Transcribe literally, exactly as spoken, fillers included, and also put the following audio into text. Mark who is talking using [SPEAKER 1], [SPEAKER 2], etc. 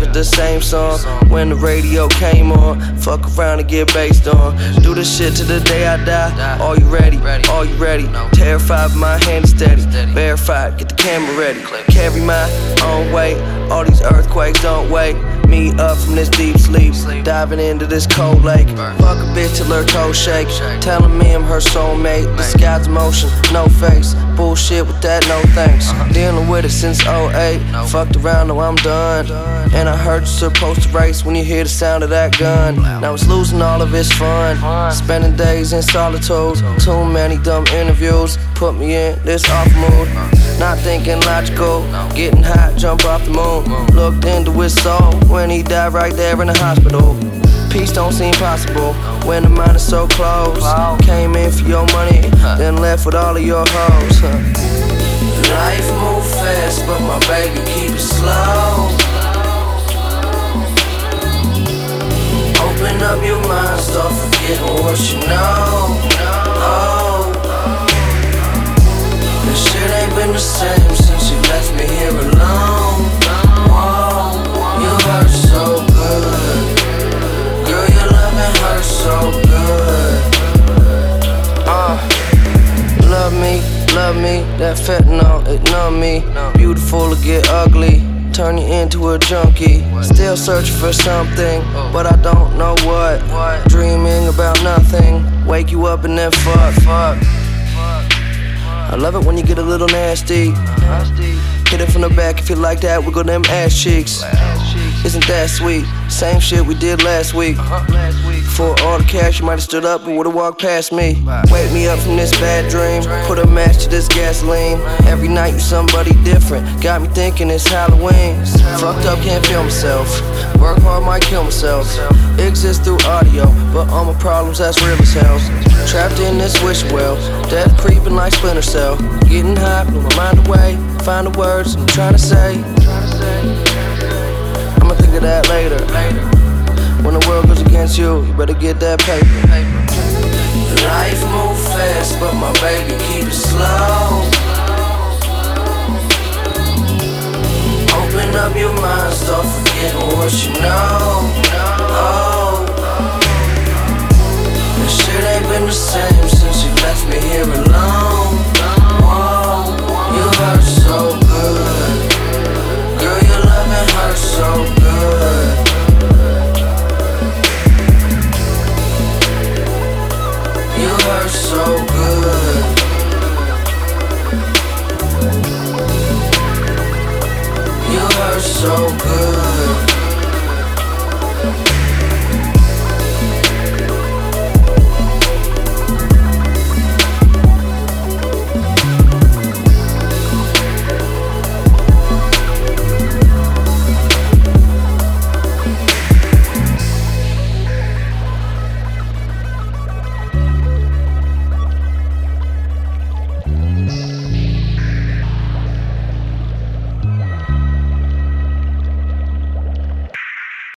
[SPEAKER 1] it the same song. When the radio came on, fuck around and get based on. Do this shit till the day I die. Are you ready? Are you ready? Terrified, but my hand is steady. Verified, get the camera ready. Carry my own weight. All these earthquakes don't wake me up from this deep sleep. Diving into this cold lake. Fuck a bitch till her toes shake. Telling me I'm her soulmate. The sky's motion, no face. Bullshit with that, no thanks. Dealing with it since oh eight. Fucked around, now I'm done. And I heard you're supposed to race when you hear the sound of that gun. Now it's losing all of its fun. Spending days in solitude. Too many dumb interviews put me in this off mood. Not thinking logical. Getting hot, jump off the moon. Looked into his soul when he died right there in the hospital. Peace don't seem possible when the mind is so close. Came in for your money, then left with all of your hoes. Life move fast, but my baby keep it slow. Open up your mind, start forgetting what you know. Oh, this shit ain't been the same since you left me here alone. Whoa, you hurt so good. Girl, your loving hurts so good. Uh, love me, love me. That fentanyl, it numb me. Beautiful to get ugly. Turn you into a junkie. Still searching for something, but I don't know what. Dreaming about nothing. Wake you up and then fuck, fuck. I love it when you get a little nasty. Hit it from the back if you like that. Wiggle them ass cheeks. Isn't that sweet? Same shit we did last week. For all the cash, you might have stood up and would've walked past me. Wake me up from this bad dream. Put a match to this gasoline. Every night you somebody different. Got me thinking it's Halloween. Fucked up, can't feel myself. Work hard, might kill myself. Exist through audio, but all my problems, that's real as hell. Trapped in this wish well. Death creeping like Splinter Cell. Getting high, blew my mind away. Find the words I'm trying to say. I'ma think of that later. When the world goes against you, you better get that paper. Life move fast, but my baby keep it slow. Open up your mind, start forgetting what you know. Oh, this shit ain't been the same since you left me here alone.